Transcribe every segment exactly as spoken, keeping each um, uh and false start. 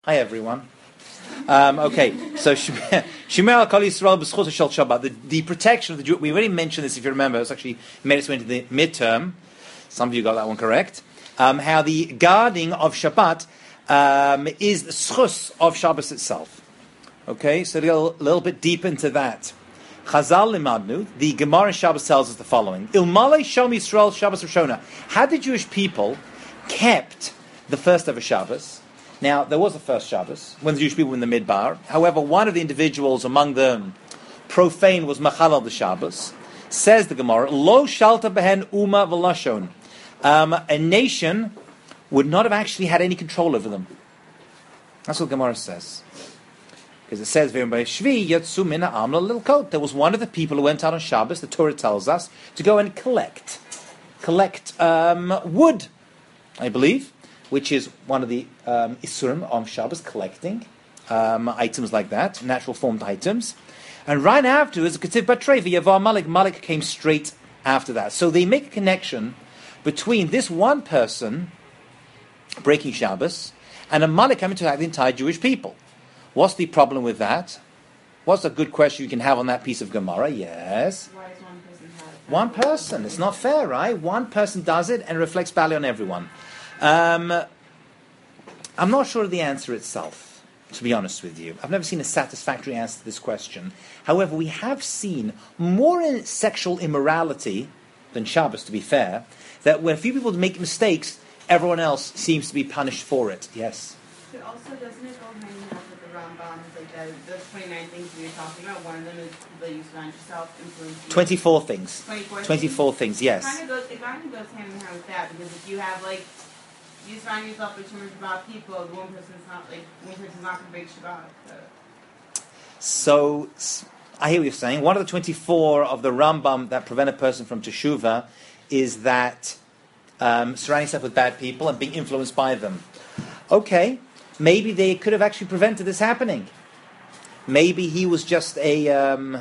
Hi everyone. Um, okay, so Shemir al Kol Yisrael b'schut shel Shabbat. The, the protection of the Jew. We already mentioned this, if you remember. It's actually made its way into the midterm. Some of you got that one correct. Um, how the guarding of Shabbat um, is the schus of Shabbos itself. Okay, so to go a little bit deep into that. Chazal limadnu. The Gemara in Shabbos tells us the following: Ilmalei Shom Yisrael Shabbos Rishona. Had the Jewish people kept the first ever Shabbos? Now, there was a first Shabbos, when the Jewish people were in the Midbar. However, one of the individuals among them, profane, was Machalal the Shabbos. Says the Gemara, Lo shalta behen uma v'lashon. Um, a nation would not have actually had any control over them. That's what the Gemara says. Because it says, Shvi yatsu mina amla lil kot. There was one of the people who went out on Shabbos, the Torah tells us, to go and collect. Collect um, wood, I believe, which is one of the um, isurim of Shabbos, collecting um, items like that, natural formed items. And right afterwards, Ketiv Batrei v'Yavar Malik, Malik came straight after that. So they make a connection between this one person breaking Shabbos and a Malik coming to attack the entire Jewish people. What's the problem with that? What's a good question you can have on that piece of Gemara? Yes. Why is one person have One person. It's not fair, right? One person does it and reflects badly on everyone. Um, I'm not sure of the answer itself, to be honest with you. I've never seen a satisfactory answer to this question. However, we have seen more in sexual immorality than Shabbos, to be fair, that when a few people make mistakes, everyone else seems to be punished for it. Yes? But also, doesn't it go hand in hand with the Rambam? Like the, the twenty-nine things we were talking about, one of them is the you surround yourself, influence you. twenty-four things. twenty-four, twenty-four things, things yes. It kind of goes, it kind of goes hand in hand with that, because if you have, like, you surround yourself with too much Shabbat people, the one person's not, like, one person's not going to break Shabbat. So. So, I hear what you're saying. One of the twenty-four of the Rambam that prevent a person from teshuvah is that um, surrounding yourself with bad people and being influenced by them. Okay, maybe they could have actually prevented this happening. Maybe he was just a um,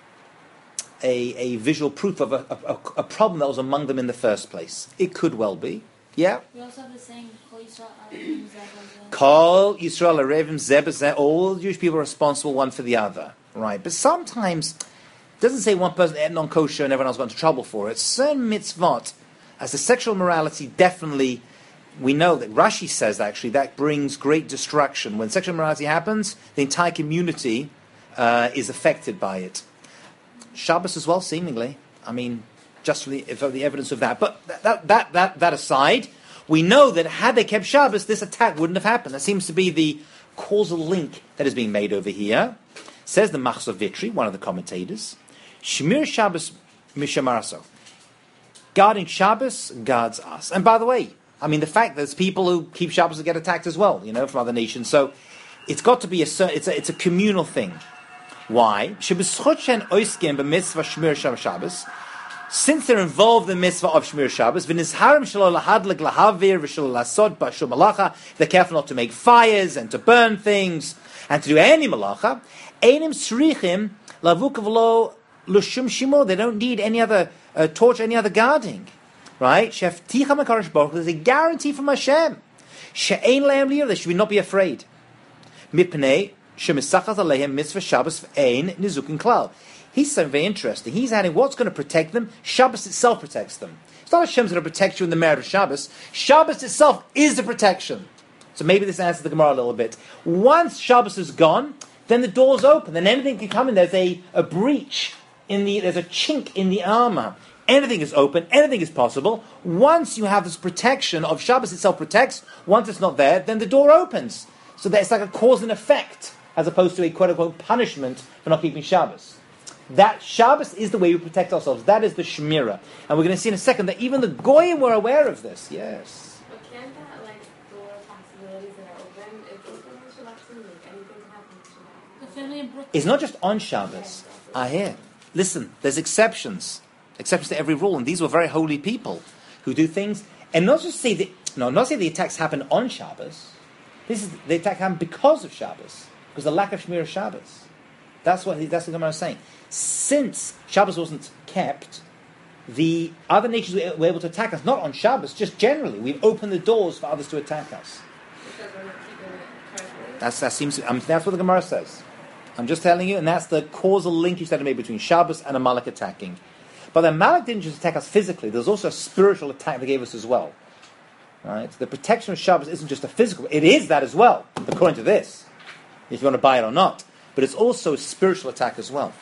a, a visual proof of a, a, a problem that was among them in the first place. It could well be. Yeah? We also have the saying, Kol Yisrael Arevim Zeh B'Zeh. Kol Yisrael Arevim Zeh B'Zeh. All Jewish people are responsible one for the other. Right? But sometimes, it doesn't say one person ate non-kosher and everyone else got into trouble for it. Certain mitzvot, as the sexual morality, definitely, we know that Rashi says actually that brings great destruction. When sexual morality happens, the entire community uh, is affected by it. Shabbos as well, seemingly. I mean, just for the, for the evidence of that. But that, that, that, that aside, we know that had they kept Shabbos, this attack wouldn't have happened. That seems to be the causal link that is being made over here. Says the Machzor Vitri, one of the commentators, Shemir Shabbos Mishamaraso. Guarding Shabbos guards us. And by the way, I mean, the fact that there's people who keep Shabbos and get attacked as well, you know, from other nations. So it's got to be a, it's a, it's a communal thing. Why? Since they're involved in the mitzvah of Shemir Shabbos, they're careful not to make fires and to burn things and to do any malacha. They don't need any other uh, torch, any other guarding. Right? There's a guarantee from Hashem. They should not be afraid. He's something very interesting. He's adding what's going to protect them. Shabbos itself protects them. It's not Hashem's going to protect you in the merit of Shabbos. Shabbos itself is the protection. So maybe this answers the Gemara a little bit. Once Shabbos is gone, then the door's open. Then anything can come in. There's a, a breach in the, there's a chink in the armor. Anything is open. Anything is possible. Once you have this protection of Shabbos itself protects, once it's not there, then the door opens. So that it's like a cause and effect, as opposed to a quote-unquote punishment for not keeping Shabbos. That Shabbos is the way we protect ourselves. That is the Shemira. And we're going to see in a second that even the Goyim were aware of this. Yes. But can't that, like, door possibilities that are open, it's open on Shabbat too, like, anything can happen on Shabbat? The family in Brooklyn. It's not just on Shabbos. I hear. Listen, there's exceptions. Exceptions to every rule. And these were very holy people who do things. And not just say that, no, not say the attacks happen on Shabbos. This is, the attack happened because of Shabbos. Because the lack of Shemir of Shabbos. That's what, that's what I'm saying. Since Shabbos wasn't kept, the other nations were able to attack us, not on Shabbos, just generally. We've opened the doors for others to attack us. Because we're not keeping it carefully. That's, that seems, I mean, that's what the Gemara says. I'm just telling you, and that's the causal linkage that it made between Shabbos and Amalek attacking. But the Amalek didn't just attack us physically, there's also a spiritual attack they gave us as well. Right? The protection of Shabbos isn't just a physical, it is that as well, according to this, if you want to buy it or not. But it's also a spiritual attack as well.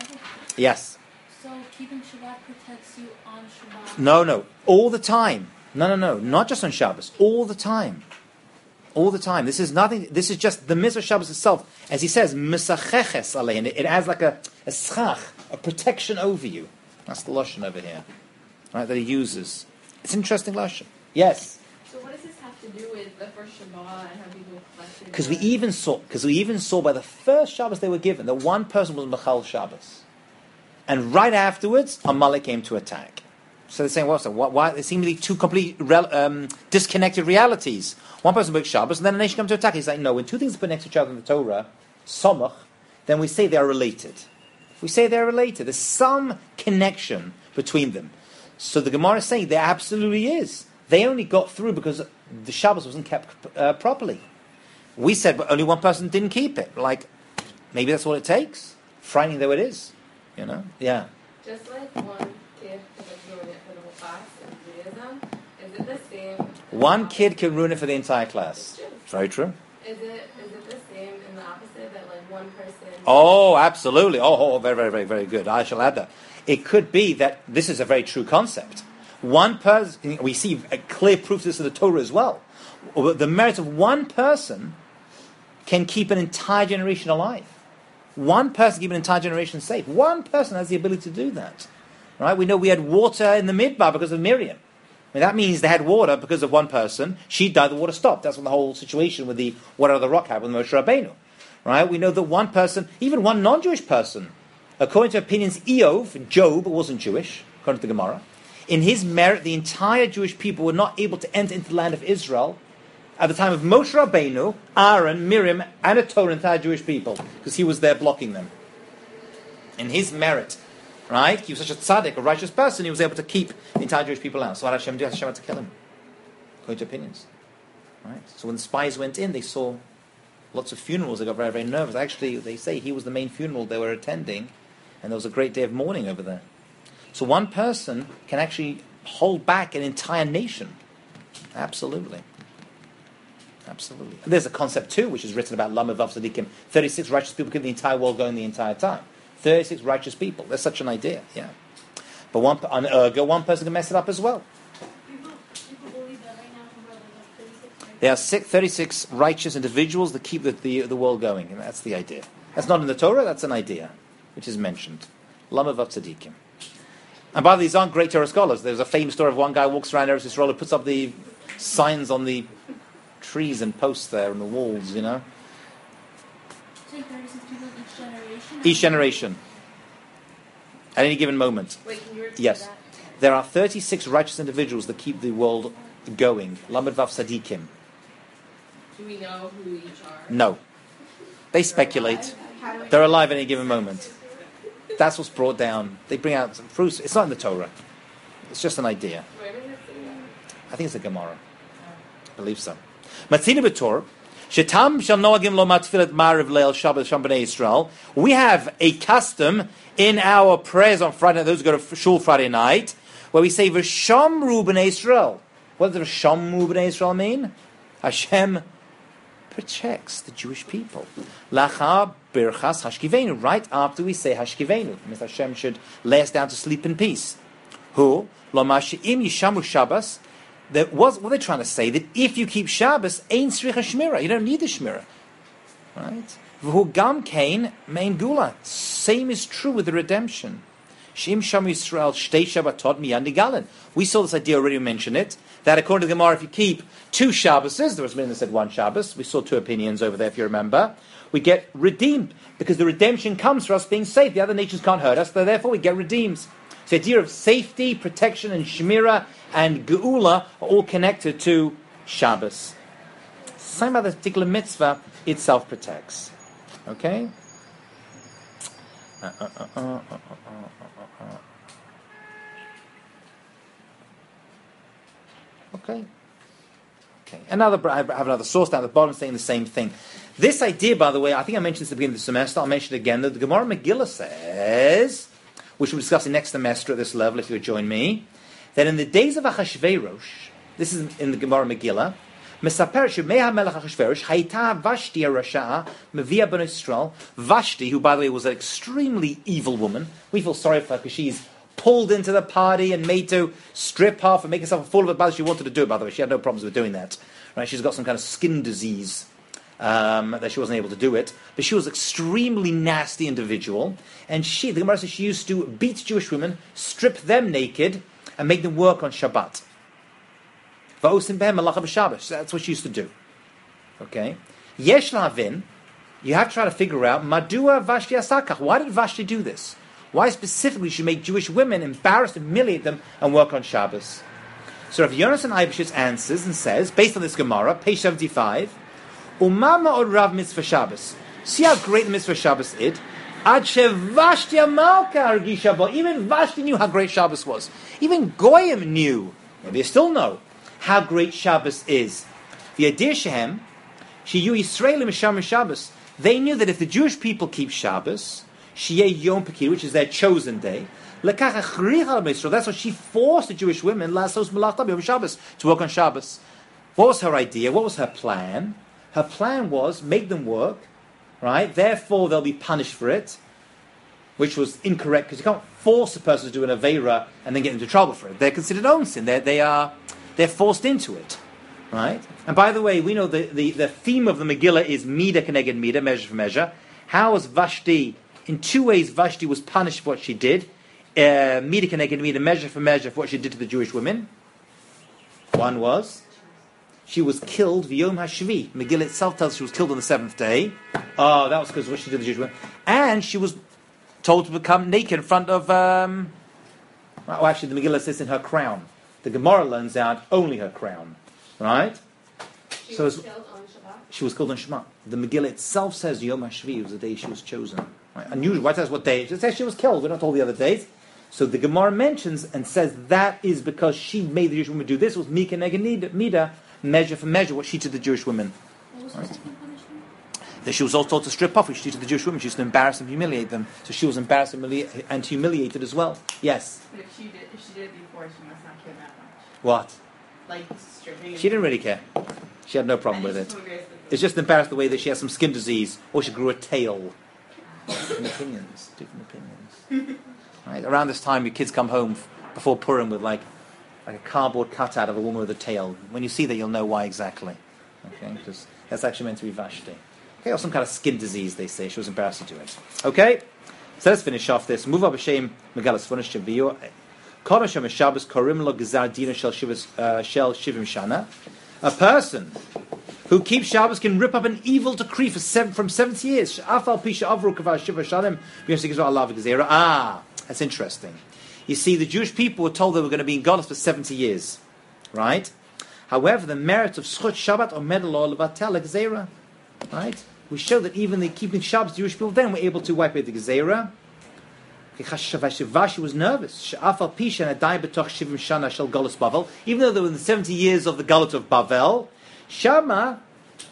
Yes? So keeping Shabbat protects you on Shabbat? No, no, all the time. No, no, no, not just on Shabbos, all the time. All the time. This is nothing, this is just the mitzvah Shabbos itself. As he says, misacheches alein. It adds like a, a schach, a protection over you. That's the lashon over here, right? That he uses. It's an interesting lashon. Yes. So what does this have to do with the first Shabbat and how people collected? Because we even saw, because we even saw by the first Shabbos they were given that one person was Mechal Shabbos, and right afterwards Amalek came to attack. So they're saying, well, so why, why? There seem to be two completely rel, um, disconnected realities. One person breaks Shabbos, and then a nation comes to attack. He's like, no, when two things are put next to each other in the Torah, Samach, then we say they are related. We say they're related. There's some connection between them. So the Gemara is saying there absolutely is. They only got through because the Shabbos wasn't kept uh, properly. We said, but only one person didn't keep it. Like, maybe that's what it takes. Frightening though it is. You know? Yeah. Just like one kid can ruin it for the whole class in Judaism, is it the same? One kid can ruin it for the entire class. It's true. Very true. Is it is it the same in the opposite, that like one person... Oh, absolutely. Oh, oh, very, very, very, very good. I shall add that. It could be that this is a very true concept. One person, we see a clear proof of this in the Torah as well. The merit of one person can keep an entire generation alive. One person can keep an entire generation safe. One person has the ability to do that. Right? We know we had water in the Midbar because of Miriam. I mean, that means they had water because of one person. She died, the water stopped. That's when the whole situation with the water of the rock happened with Moshe Rabbeinu. Right? We know that one person, even one non-Jewish person, according to opinions, Eov, Job wasn't Jewish, according to the Gemara. In his merit, the entire Jewish people were not able to enter into the land of Israel at the time of Moshe Rabbeinu, Aaron, Miriam, and a Torah, entire Jewish people, because he was there blocking them. In his merit, right? He was such a tzaddik, a righteous person, he was able to keep the entire Jewish people out. So what did Hashem do? Hashem had to kill him, according to opinions. Right? So when the spies went in, they saw lots of funerals. They got very, very nervous. Actually, they say he was the main funeral they were attending, and there was a great day of mourning over there. So one person can actually hold back an entire nation. Absolutely. Absolutely. And there's a concept too, which is written about Lama Vav Tzadikim. thirty-six righteous people keep the entire world going the entire time. thirty-six righteous people. There's such an idea, yeah. But one, on Ergo, one person can mess it up as well. People, people believe that right now from Bible, there's thirty-six, right? There are six, thirty-six righteous individuals that keep the, the, the world going, and that's the idea. That's not in the Torah, that's an idea, which is mentioned. Lama Vav Tzadikim. And by the way, these aren't great Torah scholars. There's a famous story of one guy who walks around Eretz Yisrael who puts up the signs on the trees and posts there and the walls, you know. Say thirty-six people each generation? Each generation. At any given moment. Wait, can you repeat Yes. that? There are thirty-six righteous individuals that keep the world going. Lamed Vav Tzadikim. Do we know who each are? No. They speculate. They're alive at any given moment. That's what's brought down. They bring out some proofs. It's not in the Torah. It's just an idea. Where does it say? I think it's a Gemara. I believe so. Matzina b'Tor, shetam shel noagim lo matfilat ma'ariv leil Shabbat sham b'nei Yisrael. We have a custom in our prayers on Friday night, those who go to shul Friday night, where we say v'shamru b'nei Yisrael. What does v'shamru b'nei Yisrael mean? Hashem protects the Jewish people. Lacha birchas hashkivenu. Right after we say hashkivenu, it means Hashem should lay us down to sleep in peace. Who lo mashim yishamu Shabbos. That was what they're trying to say, that if you keep Shabbos, ain't tzricha shmira. You don't need the shmira. Right? V'hu gam kain mein gula. Same is true with the redemption. Shim sham Yisrael shtei Shabbatot miyad nigalan. We saw this idea already, we mentioned it, that according to the Gemara, if you keep two Shabboses, there was men that said one Shabbos, we saw two opinions over there if you remember, we get redeemed, because the redemption comes for us being safe. The other nations can't hurt us, so therefore we get redeemed. So the idea of safety, protection, and shmira and geula are all connected to Shabbos. Same about the particular mitzvah, it self-protects. Okay? Uh, uh, uh, uh, uh, uh, uh, uh. Okay. Okay. Another, I have another source down at the bottom saying the same thing. This idea, by the way, I think I mentioned this at the beginning of the semester, I'll mention it again, that the Gemara Megillah says, which we'll be discussing next semester at this level, if you would join me, that in the days of Achashverosh, this is in the Gemara Megillah, Mesaper Shemeha Melech Achashverosh, Haita Vashti Rasha'a, Mevia Ben Yisrael, Vashti, who by the way was an extremely evil woman, we feel sorry for her because she's pulled into the party and made to strip off and make herself a fool of it. By the way, she wanted to do it, by the way. She had no problems with doing that. Right? She's got some kind of skin disease um, that she wasn't able to do it. But she was an extremely nasty individual. And she, the Gemara says, she used to beat Jewish women, strip them naked, and make them work on Shabbat. That's what she used to do. Okay? Yesh Lavin, you have to try to figure out, Madua Vashti Asakach. Why did Vashti do this? Why specifically should make Jewish women embarrass and humiliate them and work on Shabbos? So Rav Yonasan Eibeshitz answers and says, based on this Gemara, page seventy-five, Umama or Rav Mitzvah Shabbos. See how great the Mitzvah Shabbos is? Ad Vashti Amalka Argisha Bo. Even Vashti knew how great Shabbos was. Even Goyim knew, maybe they still know, how great Shabbos is. V'yadir Shehem, Shiyu Yisraelim Misham Shabbos. They knew that if the Jewish people keep Shabbos, Shiyeh Yom Pekir, which is their chosen day, that's what she forced the Jewish women to work on Shabbos. What was her idea? What was her plan? Her plan was make them work, right? Therefore, they'll be punished for it, which was incorrect because you can't force a person to do an Aveira and then get into trouble for it. They're considered own sin. They're, they are they're forced into it, right? And by the way, we know the, the, the theme of the Megillah is Mida Keneged Mida, measure for measure. How was Vashti? In two ways, Vashti was punished for what she did. Mida Keneged Mida, measure for measure for what she did to the Jewish women. One was she was killed v'yom hashvi. Megillah itself tells us she was killed on the seventh day. Oh, that was because of what she did to the Jewish women. And she was told to become naked in front of. Um, well, actually, the Megillah says in her crown. The Gemara learns out only her crown, right? She so was killed on Shabbat. She was killed on Shabbat. The Megillah itself says Yom Hashvi was the day she was chosen. Right? Unusual. Why tells us what day? It says she was killed. We're not told the other days. So the Gemara mentions and says that is because she made the Jewish women do this. It was Mika Neged Mida, measure for measure, what she did to the Jewish women. What was Right? the second punishment? That she was also told to strip off, which she did to the Jewish women. She used to embarrass and humiliate them. So she was embarrassed and, humili- and humiliated as well. Yes. But if she did, if she did it before, she must not care that much. What? Like stripping. She didn't really care. She had no problem with it. It's just embarrassed the way that she has some skin disease, or she grew a tail. Different opinions. Different opinions. Right? Around this time, your kids come home f- before Purim with like, like a cardboard cutout of a woman with a tail. When you see that, you'll know why exactly. Okay, because that's actually meant to be Vashti. Okay, or some kind of skin disease. They say she was embarrassed to do it. Okay, so let's finish off this. Move up a shame. Megalas funish shavio. Kodasham Shabbos korim lo gezar dina shel shivim shel shivim shana. A person who keeps Shabbos can rip up an evil decree for seven, from seventy years. Ah, that's interesting. You see, the Jewish people were told they were going to be in Galus for seventy years, right? However, the merit of Schut Shabbat or Medal Levatel Gezerah, right? We show that even the keeping Shabbos, the Jewish people then were able to wipe away the Gezerah. Vashi was nervous. Even though they were in the seventy years of the Galut of Bavel, Shama,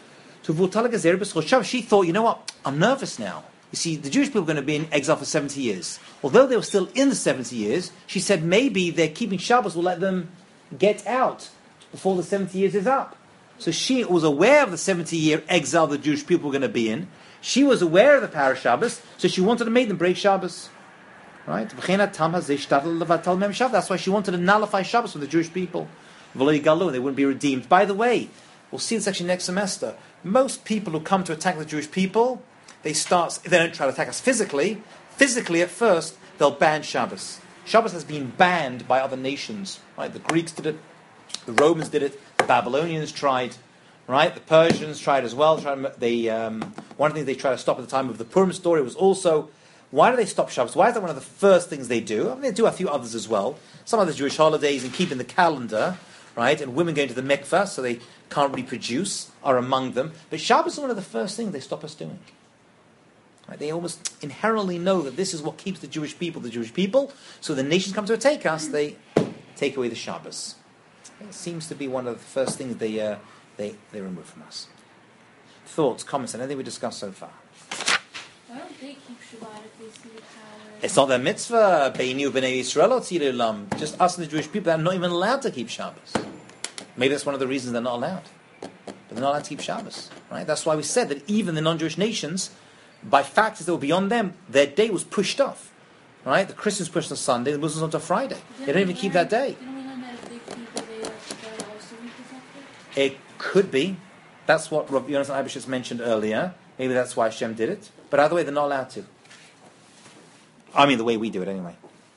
she thought, you know what, I'm nervous now. You see, the Jewish people are going to be in exile for seventy years. Although they were still in the seventy years, she said maybe their keeping Shabbos will let them get out before the seventy years is up. So she was aware of the seventy-year exile the Jewish people were going to be in. She was aware of the Parah Shabbos, so she wanted to make them break Shabbos. Right? That's why she wanted to nullify Shabbos from the Jewish people. And they wouldn't be redeemed. By the way, we'll see this actually next semester. Most people who come to attack the Jewish people, they start, they don't try to attack us physically. Physically, at first, they'll ban Shabbos. Shabbos has been banned by other nations. Right? The Greeks did it, the Romans did it, the Babylonians tried, right? The Persians tried as well. They, um, one of the things they tried to stop at the time of the Purim story was also, why do they stop Shabbos? Why is that one of the first things they do? I mean, they do a few others as well. Some other Jewish holidays and keeping the calendar, right? And women going to the mikveh, so they can't reproduce, are among them. But Shabbos is one of the first things they stop us doing. Right? They almost inherently know that this is what keeps the Jewish people the Jewish people. So the nations come to take us, they take away the Shabbos. It seems to be one of the first things they uh, they they remove from us. Thoughts, comments, anything we discussed so far? Why don't they keep Shabbat if they see the power? It's not their mitzvah. Beinu b'nei Yisrael tzilei olam. Just us and the Jewish people, they're not even allowed to keep Shabbos. Maybe that's one of the reasons they're not allowed. But they're not allowed to keep Shabbos. Right? That's why we said that even the non-Jewish nations, by factors that were beyond them, their day was pushed off. Right? The Christians pushed on Sunday, the Muslims onto Friday. They don't even keep that day. Didn't we learn that if they keep the day of Shabbat also be protected? It could be. That's what Rabbi Yonatan Eibishitz mentioned earlier. Maybe that's why Hashem did it. But either way, they're not allowed to. I mean, the way we do it anyway.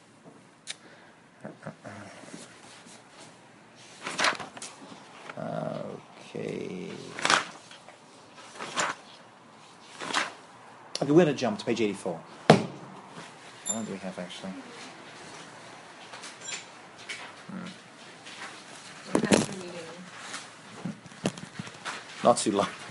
Okay. Okay, we're going to jump to page eighty-four. How long do we have, actually? Hmm. Not too long.